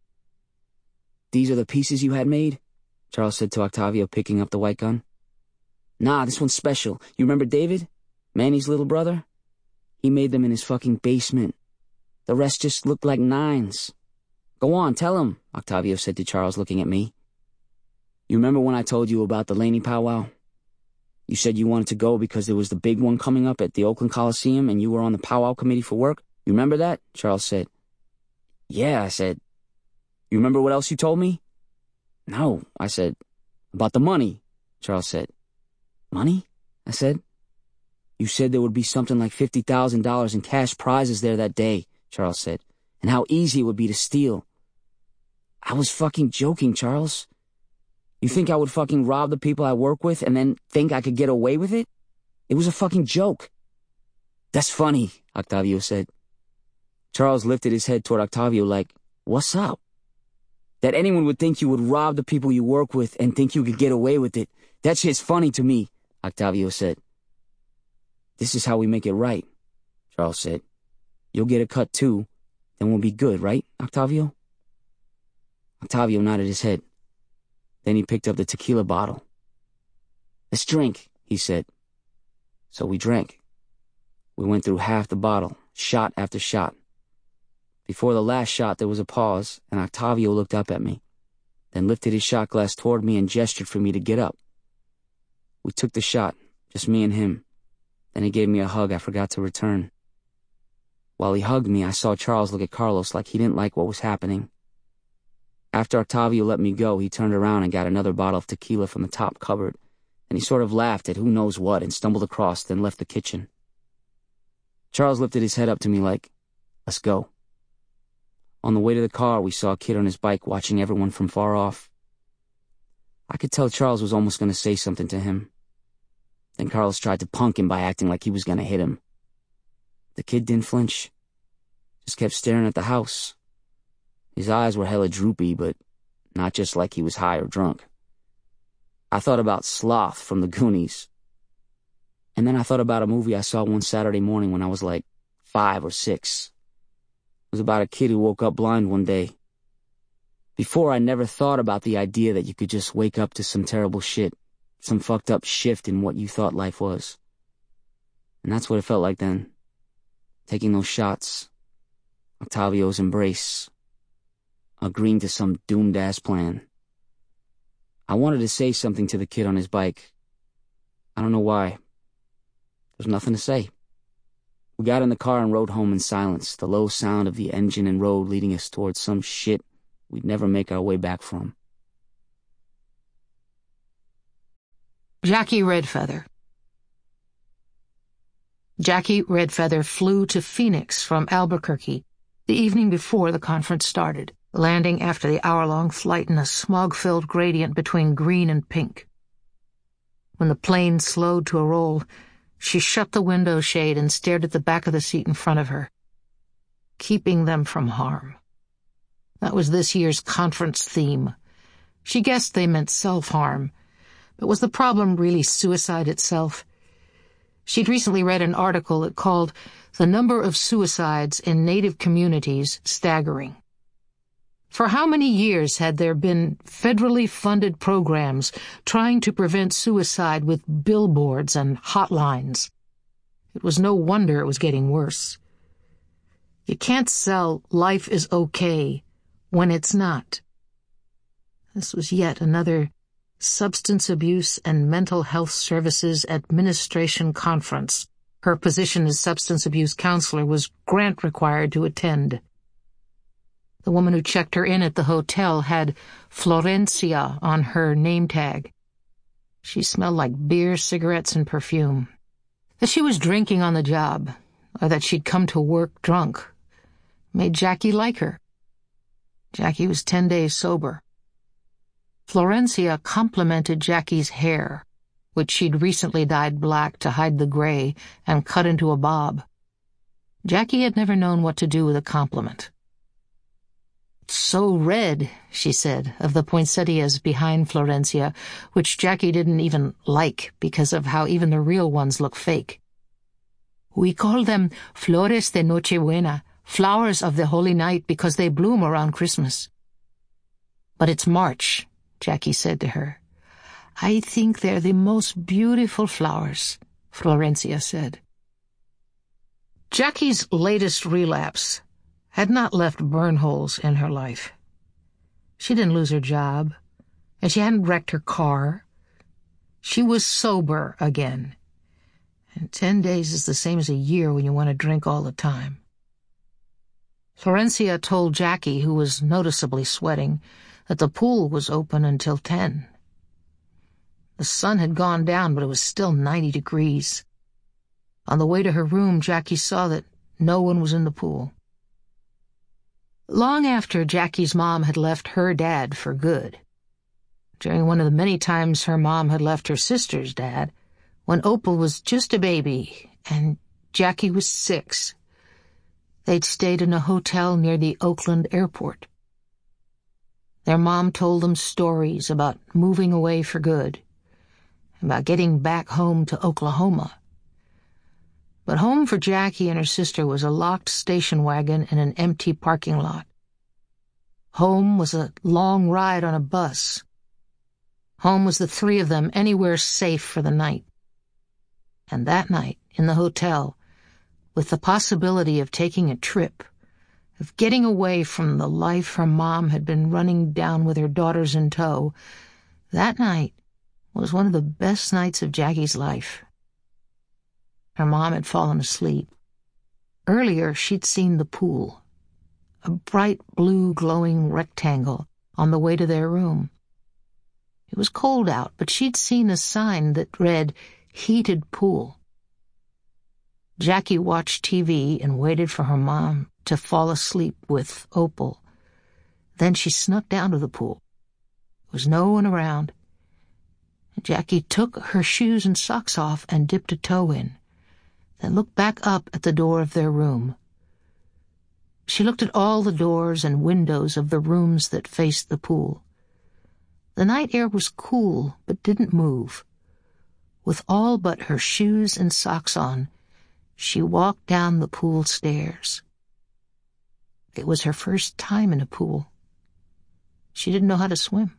"These are the pieces you had made?" Charles said to Octavio, picking up the white gun. "Nah, this one's special. You remember David? Manny's little brother? He made them in his fucking basement. The rest just looked like nines." "Go on, tell him," Octavio said to Charles, looking at me. "You remember when I told you about the Laney powwow? You said you wanted to go because there was the big one coming up at the Oakland Coliseum and you were on the powwow committee for work? You remember that?" Charles said. "Yeah," I said. "You remember what else you told me?" "No," I said. "About the money," Charles said. "Money?" I said. "You said there would be something like fifty thousand dollars in cash prizes there that day," Charles said, "and how easy it would be to steal." "I was fucking joking, Charles. You think I would fucking rob the people I work with and then think I could get away with it? It was a fucking joke." "That's funny," Octavio said. Charles lifted his head toward Octavio like, "What's up?" "That anyone would think you would rob the people you work with and think you could get away with it. That shit's funny to me," Octavio said. "This is how we make it right," Charles said. "You'll get a cut too, then we'll be good, right, Octavio?" Octavio nodded his head. Then he picked up the tequila bottle. "Let's drink," he said. So we drank. We went through half the bottle, shot after shot. Before the last shot there was a pause, and Octavio looked up at me, then lifted his shot glass toward me and gestured for me to get up. We took the shot, just me and him. Then he gave me a hug I forgot to return. While he hugged me, I saw Charles look at Carlos like he didn't like what was happening. After Octavio let me go, he turned around and got another bottle of tequila from the top cupboard, and he sort of laughed at who knows what and stumbled across, then left the kitchen. Charles lifted his head up to me like, "Let's go." On the way to the car, we saw a kid on his bike watching everyone from far off. I could tell Charles was almost going to say something to him. Then Carlos tried to punk him by acting like he was going to hit him. The kid didn't flinch. Just kept staring at the house. His eyes were hella droopy, but not just like he was high or drunk. I thought about Sloth from the Goonies. And then I thought about a movie I saw one Saturday morning when I was like five or six. It was about a kid who woke up blind one day. Before, I never thought about the idea that you could just wake up to some terrible shit, some fucked up shift in what you thought life was. And that's what it felt like then. Taking those shots, Octavio's embrace, agreeing to some doomed-ass plan. I wanted to say something to the kid on his bike. I don't know why. There's nothing to say. We got in the car and rode home in silence, the low sound of the engine and road leading us towards some shit we'd never make our way back from. Jackie Redfeather. Jackie Redfeather flew to Phoenix from Albuquerque the evening before the conference started, landing after the hour-long flight in a smog-filled gradient between green and pink. When the plane slowed to a roll, she shut the window shade and stared at the back of the seat in front of her. Keeping them from harm. That was this year's conference theme. She guessed they meant self-harm, but was the problem really suicide itself? She'd recently read an article that called the number of suicides in Native communities staggering. For how many years had there been federally funded programs trying to prevent suicide with billboards and hotlines? It was no wonder it was getting worse. You can't sell life is okay when it's not. This was yet another Substance Abuse and Mental Health Services Administration Conference. Her position as substance abuse counselor was grant required to attend. The woman who checked her in at the hotel had Florencia on her name tag. She smelled like beer, cigarettes, and perfume. That she was drinking on the job, or that she'd come to work drunk, made Jackie like her. Jackie was ten days sober. Florencia complimented Jackie's hair, which she'd recently dyed black to hide the gray and cut into a bob. Jackie had never known what to do with a compliment. So red, she said, of the poinsettias behind Florencia, which Jackie didn't even like because of how even the real ones look fake. We call them flores de Nochebuena, flowers of the Holy Night, because they bloom around Christmas. But it's March, Jackie said to her. I think they're the most beautiful flowers, Florencia said. Jackie's latest relapse had not left burn holes in her life. She didn't lose her job, and she hadn't wrecked her car. She was sober again, and ten days is the same as a year when you want to drink all the time. Florencia told Jackie, who was noticeably sweating, that the pool was open until ten. The sun had gone down, but it was still ninety degrees. On the way to her room, Jackie saw that no one was in the pool. Long after Jackie's mom had left her dad for good, during one of the many times her mom had left her sister's dad, when Opal was just a baby and Jackie was six, they'd stayed in a hotel near the Oakland airport. Their mom told them stories about moving away for good, about getting back home to Oklahoma. But home for Jackie and her sister was a locked station wagon in an empty parking lot. Home was a long ride on a bus. Home was the three of them anywhere safe for the night. And that night, in the hotel, with the possibility of taking a trip, of getting away from the life her mom had been running down with her daughters in tow, that night was one of the best nights of Jackie's life. Her mom had fallen asleep. Earlier, she'd seen the pool, a bright blue glowing rectangle on the way to their room. It was cold out, but she'd seen a sign that read, heated pool. Jackie watched T V and waited for her mom to fall asleep with Opal. Then she snuck down to the pool. There was no one around. Jackie took her shoes and socks off and dipped a toe in, then looked back up at the door of their room. She looked at all the doors and windows of the rooms that faced the pool. The night air was cool, but didn't move. With all but her shoes and socks on, she walked down the pool stairs. It was her first time in a pool. She didn't know how to swim.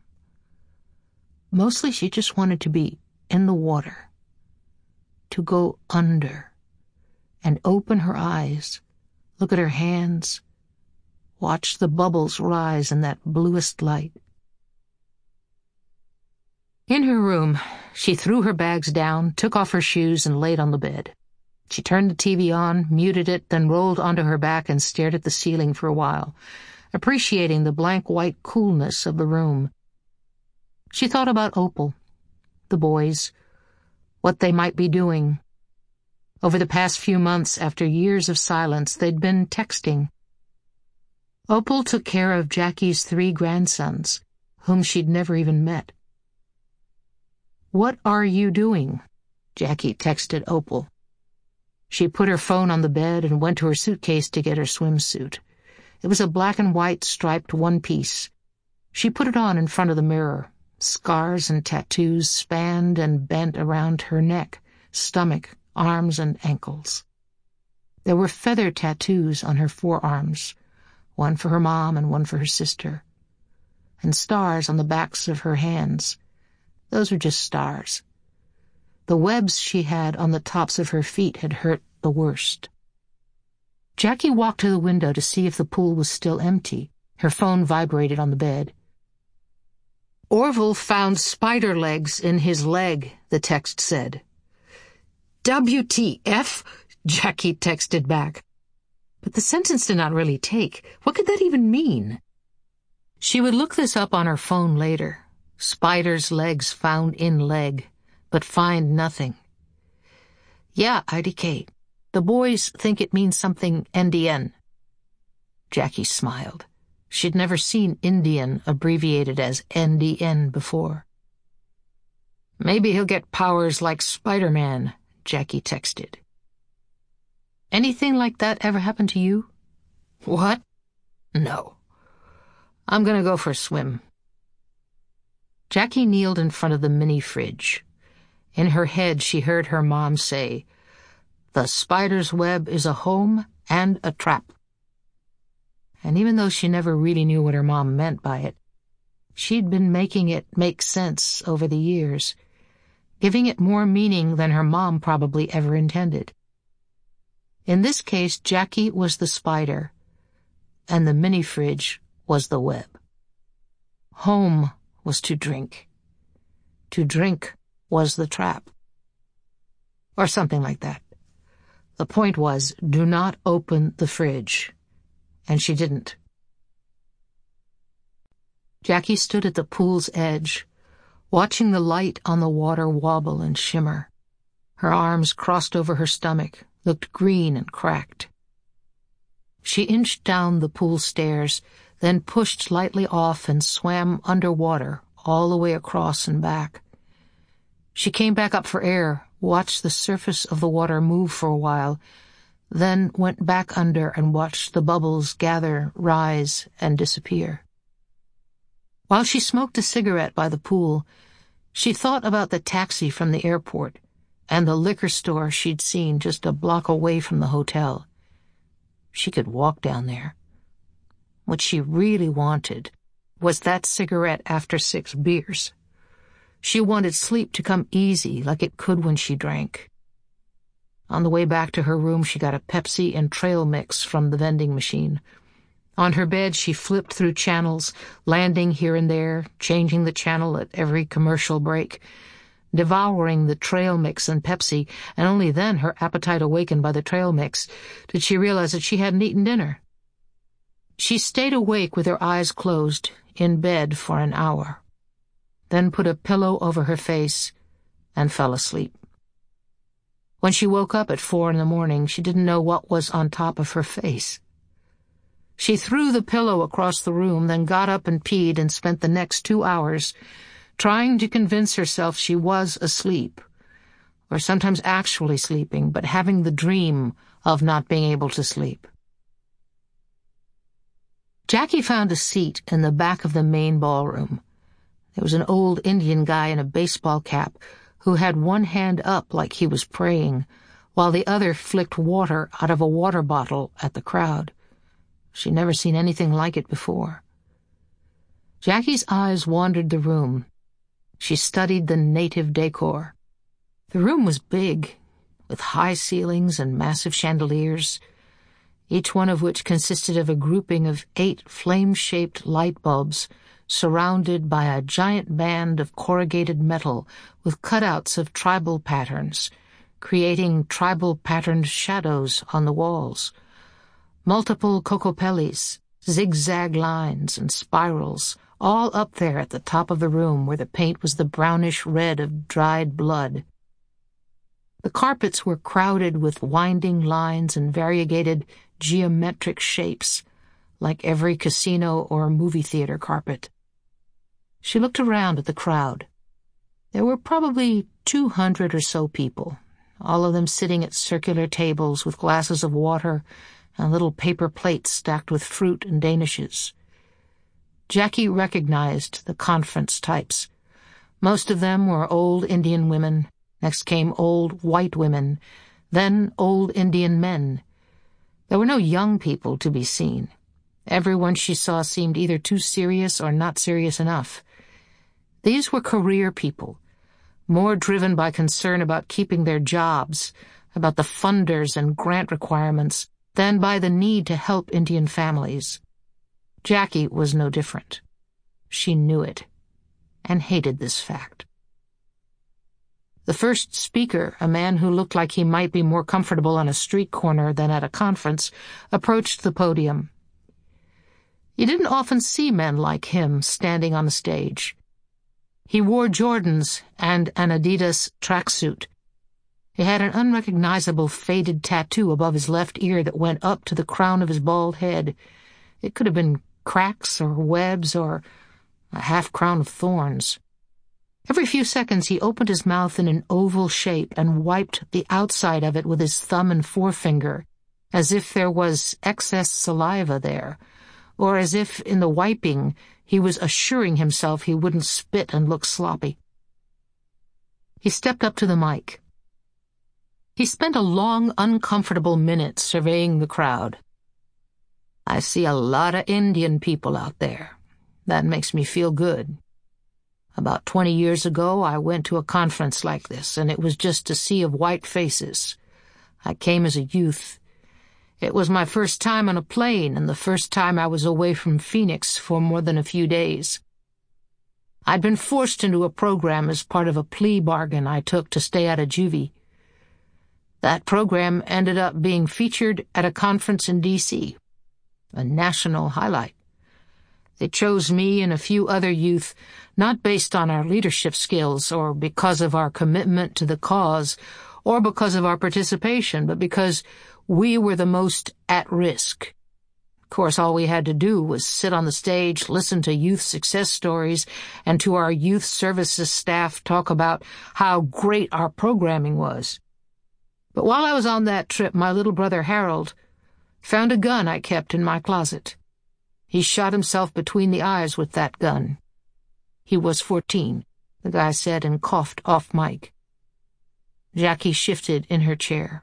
Mostly she just wanted to be in the water, to go under, and open her eyes, look at her hands, watch the bubbles rise in that bluest light. In her room, she threw her bags down, took off her shoes, and laid on the bed. She turned the T V on, muted it, then rolled onto her back and stared at the ceiling for a while, appreciating the blank white coolness of the room. She thought about Opal, the boys, what they might be doing. Over the past few months, after years of silence, they'd been texting. Opal took care of Jackie's three grandsons, whom she'd never even met. "What are you doing?" Jackie texted Opal. She put her phone on the bed and went to her suitcase to get her swimsuit. It was a black and white striped one-piece. She put it on in front of the mirror. Scars and tattoos spanned and bent around her neck, stomach, arms, and ankles. There were feather tattoos on her forearms, one for her mom and one for her sister, and stars on the backs of her hands. Those were just stars. The webs she had on the tops of her feet had hurt the worst. Jackie walked to the window to see if the pool was still empty. Her phone vibrated on the bed. "Orville found spider legs in his leg," the text said. "W T F?" Jackie texted back. But the sentence did not really take. What could that even mean? She would look this up on her phone later. Spider's legs found in leg, but find nothing. "Yeah, I D K. The boys think it means something Indian." Jackie smiled. She'd never seen Indian abbreviated as N D N before. "Maybe he'll get powers like Spider-Man," Jackie texted. "Anything like that ever happen to you?" "What? No. I'm gonna go for a swim." Jackie kneeled in front of the mini-fridge. In her head she heard her mom say, "The spider's web is a home and a trap." And even though she never really knew what her mom meant by it, she'd been making it make sense over the years, giving it more meaning than her mom probably ever intended. In this case, Jackie was the spider, and the mini-fridge was the web. Home was to drink. To drink was the trap. Or something like that. The point was, do not open the fridge. And she didn't. Jackie stood at the pool's edge, watching the light on the water wobble and shimmer. Her arms crossed over her stomach, looked green and cracked. She inched down the pool stairs, then pushed lightly off and swam underwater all the way across and back. She came back up for air, watched the surface of the water move for a while, then went back under and watched the bubbles gather, rise, and disappear. While she smoked a cigarette by the pool, she thought about the taxi from the airport and the liquor store she'd seen just a block away from the hotel. She could walk down there. What she really wanted was that cigarette after six beers. She wanted sleep to come easy like it could when she drank. On the way back to her room, she got a Pepsi and trail mix from the vending machine. On her bed, she flipped through channels, landing here and there, changing the channel at every commercial break, devouring the trail mix and Pepsi, and only then, her appetite awakened by the trail mix, did she realize that she hadn't eaten dinner. She stayed awake with her eyes closed, in bed for an hour, then put a pillow over her face and fell asleep. When she woke up at four in the morning, she didn't know what was on top of her face. She threw the pillow across the room, then got up and peed and spent the next two hours trying to convince herself she was asleep, or sometimes actually sleeping, but having the dream of not being able to sleep. Jackie found a seat in the back of the main ballroom. There was an old Indian guy in a baseball cap who had one hand up like he was praying, while the other flicked water out of a water bottle at the crowd. She'd never seen anything like it before. Jackie's eyes wandered the room. She studied the native decor. The room was big, with high ceilings and massive chandeliers, each one of which consisted of a grouping of eight flame-shaped light bulbs surrounded by a giant band of corrugated metal with cutouts of tribal patterns, creating tribal-patterned shadows on the walls. Multiple cocopelis, zigzag lines and spirals, all up there at the top of the room where the paint was the brownish red of dried blood. The carpets were crowded with winding lines and variegated geometric shapes, like every casino or movie theater carpet. She looked around at the crowd. There were probably two hundred or so people, all of them sitting at circular tables with glasses of water and little paper plates stacked with fruit and danishes. Jackie recognized the conference types. Most of them were old Indian women. Next came old white women, then old Indian men. There were no young people to be seen. Everyone she saw seemed either too serious or not serious enough. These were career people, more driven by concern about keeping their jobs, about the funders and grant requirements, than by the need to help Indian families. Jackie was no different. She knew it, and hated this fact. The first speaker, a man who looked like he might be more comfortable on a street corner than at a conference, approached the podium. You didn't often see men like him standing on the stage. He wore Jordans and an Adidas tracksuit. He had an unrecognizable faded tattoo above his left ear that went up to the crown of his bald head. It could have been cracks or webs or a half-crown of thorns. Every few seconds he opened his mouth in an oval shape and wiped the outside of it with his thumb and forefinger, as if there was excess saliva there, or as if, in the wiping, he was assuring himself he wouldn't spit and look sloppy. He stepped up to the mic. He spent a long, uncomfortable minute surveying the crowd. I see a lot of Indian people out there. That makes me feel good. About twenty years ago, I went to a conference like this, and it was just a sea of white faces. I came as a youth. It was my first time on a plane and the first time I was away from Phoenix for more than a few days. I'd been forced into a program as part of a plea bargain I took to stay out of juvie. That program ended up being featured at a conference in D C, a national highlight. They chose me and a few other youth, not based on our leadership skills or because of our commitment to the cause or because of our participation, but because we were the most at risk. Of course, all we had to do was sit on the stage, listen to youth success stories, and to our youth services staff talk about how great our programming was. But while I was on that trip, my little brother Harold found a gun I kept in my closet. He shot himself between the eyes with that gun. He was fourteen, the guy said and coughed off mic. Jackie shifted in her chair.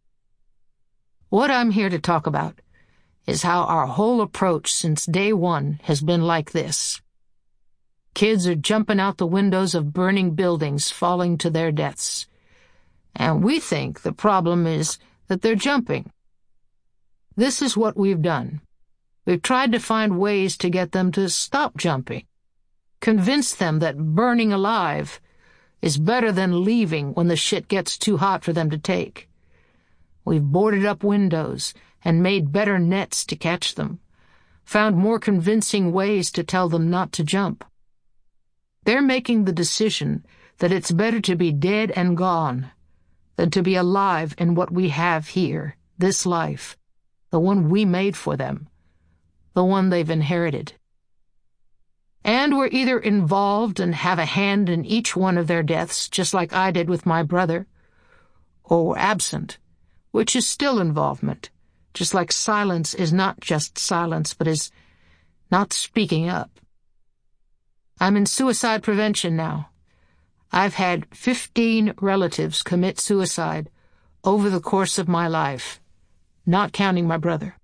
What I'm here to talk about is how our whole approach since day one has been like this. Kids are jumping out the windows of burning buildings, falling to their deaths. And we think the problem is that they're jumping. This is what we've done. We've tried to find ways to get them to stop jumping, convince them that burning alive is better than leaving when the shit gets too hot for them to take. We've boarded up windows and made better nets to catch them, found more convincing ways to tell them not to jump. They're making the decision that it's better to be dead and gone than to be alive in what we have here, this life, the one we made for them, the one they've inherited. And we're either involved and have a hand in each one of their deaths, just like I did with my brother, or we're absent, which is still involvement, just like silence is not just silence, but is not speaking up. I'm in suicide prevention now. I've had fifteen relatives commit suicide over the course of my life, not counting my brother.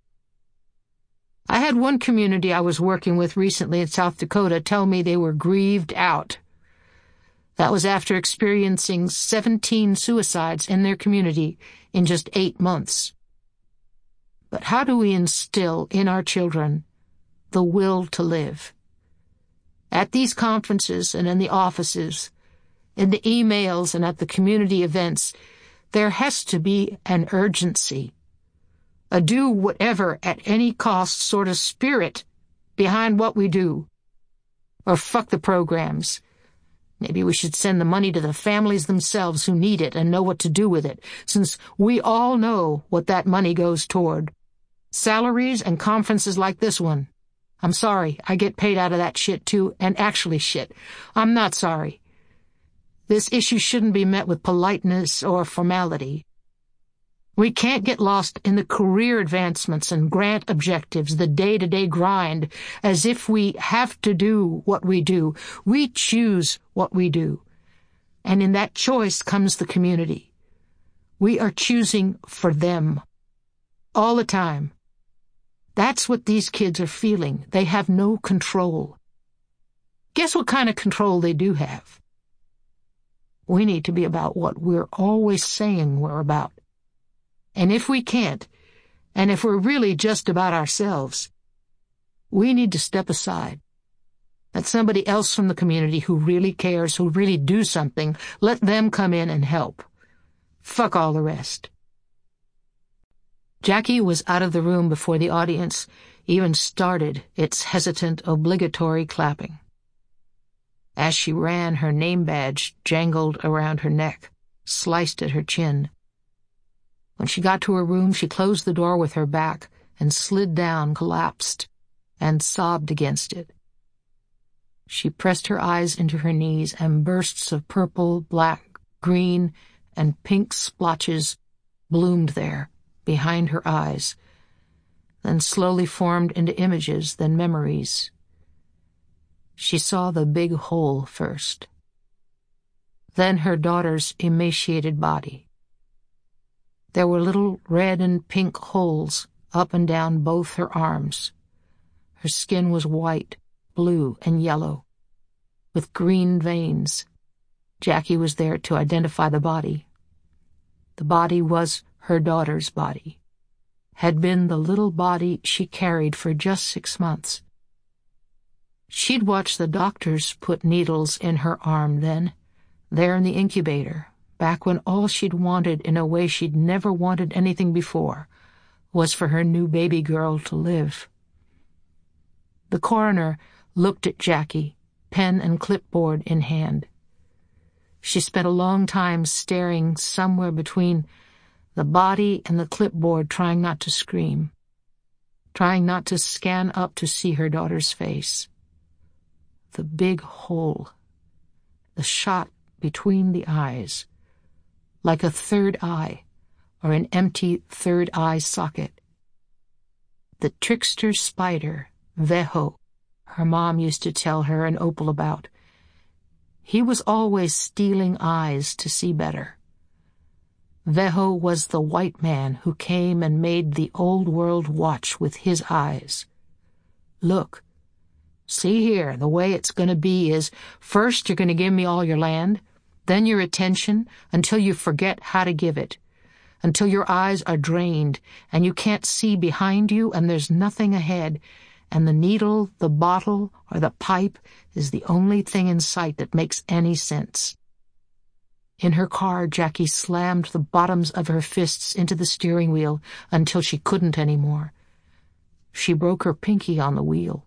I had one community I was working with recently in South Dakota tell me they were grieved out. That was after experiencing seventeen suicides in their community in just eight months. But how do we instill in our children the will to live? At these conferences and in the offices, in the emails and at the community events, there has to be an urgency, a do whatever at any cost sort of spirit behind what we do. Or fuck the programs. Maybe we should send the money to the families themselves who need it and know what to do with it, since we all know what that money goes toward. Salaries and conferences like this one. I'm sorry, I get paid out of that shit too, and actually shit. I'm not sorry. This issue shouldn't be met with politeness or formality. We can't get lost in the career advancements and grant objectives, the day-to-day grind, as if we have to do what we do. We choose what we do. And in that choice comes the community. We are choosing for them. All the time. That's what these kids are feeling. They have no control. Guess what kind of control they do have? We need to be about what we're always saying we're about. And if we can't, and if we're really just about ourselves, we need to step aside. Let somebody else from the community who really cares, who really do something, let them come in and help. Fuck all the rest. Jackie was out of the room before the audience even started its hesitant, obligatory clapping. As she ran, her name badge jangled around her neck, sliced at her chin. When she got to her room, she closed the door with her back and slid down, collapsed, and sobbed against it. She pressed her eyes into her knees, and bursts of purple, black, green, and pink splotches bloomed there, behind her eyes, then slowly formed into images, then memories. She saw the big hole first, then her daughter's emaciated body. There were little red and pink holes up and down both her arms. Her skin was white, blue, and yellow, with green veins. Jackie was there to identify the body. The body was her daughter's body, had been the little body she carried for just six months. She'd watched the doctors put needles in her arm then, there in the incubator, back when all she'd wanted in a way she'd never wanted anything before was for her new baby girl to live. The coroner looked at Jackie, pen and clipboard in hand. She spent a long time staring somewhere between the body and the clipboard, trying not to scream, trying not to scan up to see her daughter's face. The big hole, the shot between the eyes, like a third eye or an empty third eye socket. The trickster spider, Veho, her mom used to tell her and Opal about. He was always stealing eyes to see better. Veho was the white man who came and made the old world watch with his eyes. Look, see here, the way it's going to be is, first you're going to give me all your land, then your attention, until you forget how to give it, until your eyes are drained and you can't see behind you and there's nothing ahead, and the needle, the bottle, or the pipe is the only thing in sight that makes any sense. In her car, Jackie slammed the bottoms of her fists into the steering wheel until she couldn't anymore. She broke her pinky on the wheel.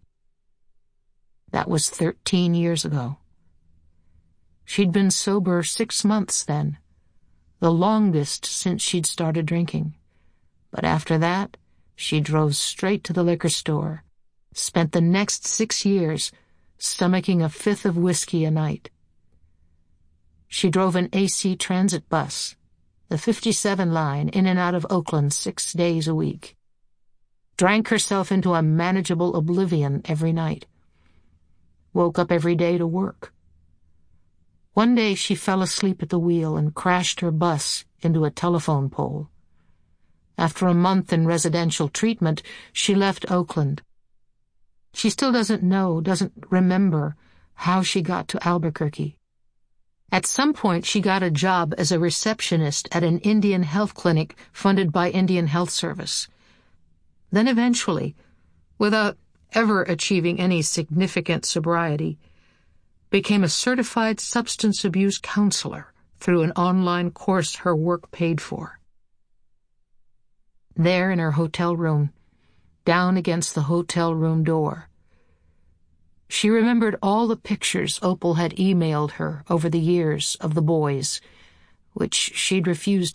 That was thirteen years ago. She'd been sober six months then, the longest since she'd started drinking. But after that, she drove straight to the liquor store, spent the next six years stomaching a fifth of whiskey a night. She drove an A C transit bus, the fifty-seven line, in and out of Oakland six days a week. Drank herself into a manageable oblivion every night. Woke up every day to work. One day she fell asleep at the wheel and crashed her bus into a telephone pole. After a month in residential treatment, she left Oakland. She still doesn't know, doesn't remember, how she got to Albuquerque. At some point, she got a job as a receptionist at an Indian health clinic funded by Indian Health Service. Then eventually, without ever achieving any significant sobriety, became a certified substance abuse counselor through an online course her work paid for. There in her hotel room, down against the hotel room door, she remembered all the pictures Opal had emailed her over the years of the boys, which she'd refused